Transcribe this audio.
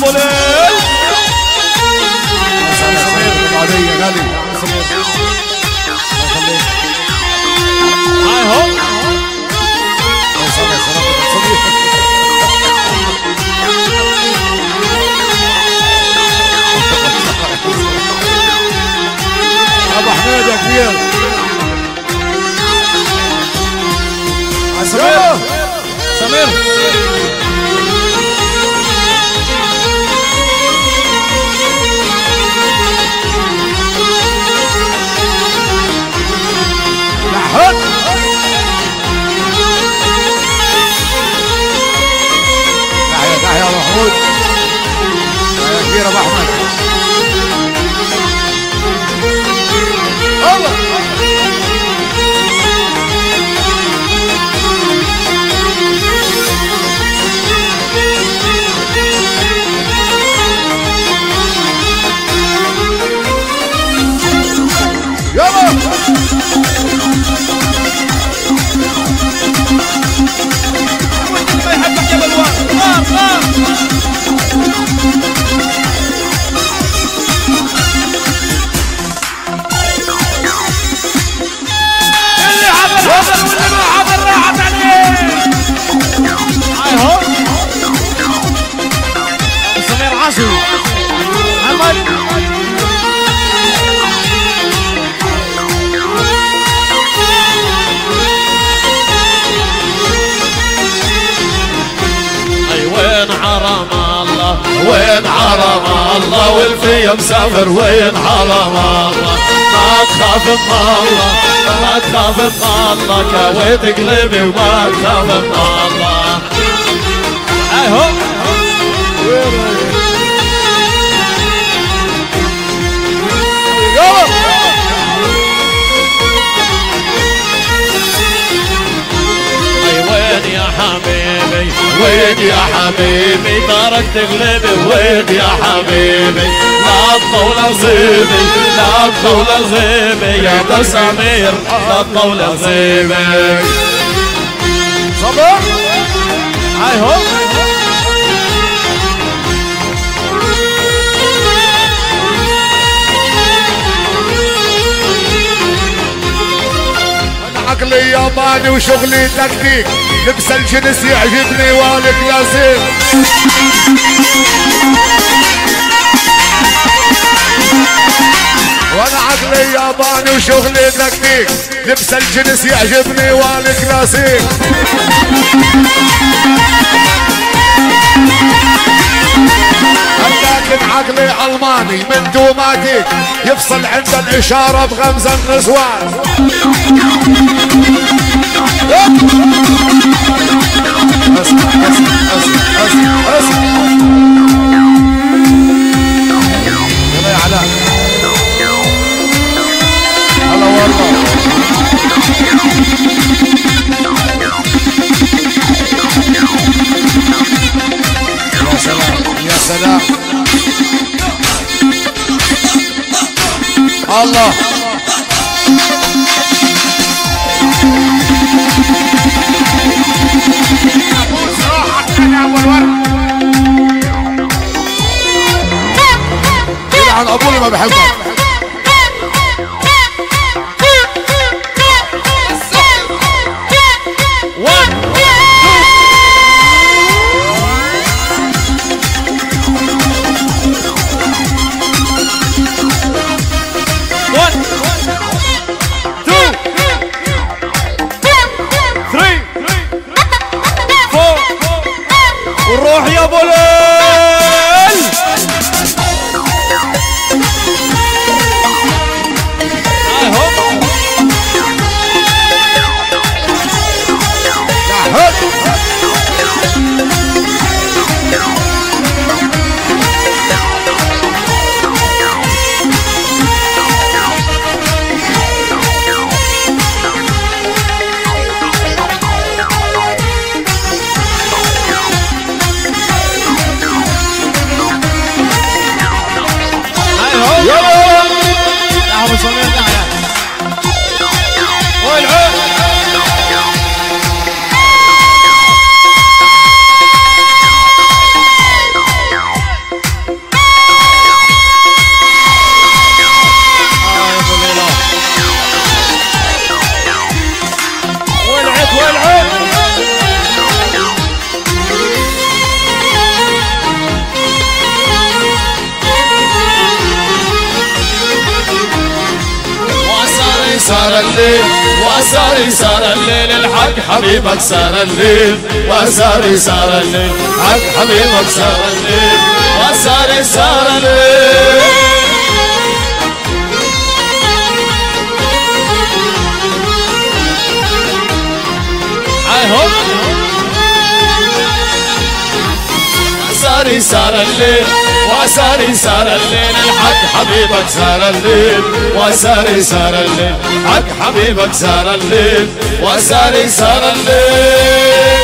ابو ليل. يا غالي هاي هو ابو حميد يا كبير. سمير سمير لحد تحيا ابو محمود يا كبير ابو احمد. الله يلا ما يحبك يا بلوان. نار نار اللي حضر حضر واللي ما حضر راحت عليه. هاي هو سمير عاشور محمد وين حرم الله وين حرم الله والفي مسافر وين حرم الله. ما تخاف من الله ما تخاف من الله كويت قلبي وما تخاف من الله. هاي هو وين يا حبيبي وين يا حبيبي تركت قلبي وين يا حبيبي. لا تطول غيبي لا تطول غيبي يا ابو سمير لا تطول غيبي. صبر هاي هو عقلي ياباني وشغلي تكتيك. لبس الجنس يعجبني والكلاسيك. وانا عقلي ياباني وشغلي تكتيك. لبس الجنس يعجبني والكلاسيك. لكن عقلي الماني من دوماتيك. يفصل عند الاشاره بغمزه النسوان. يلا يا علاء هلا والله. يا سلام يا سلام الله. عن ابوي ما بحبها. وروح يا ابو ليل. هاي هو الليل وساري سار الليل الحق حبيبك سار الليل وساري سار الليل حق حبيبك سار الليل وساري سار الليل عايهم وساري سار الليل وساري سار الليل الحق حبيبك سار الليل وساري سار الليل حق حبيبك سار الليل وساري سار الليل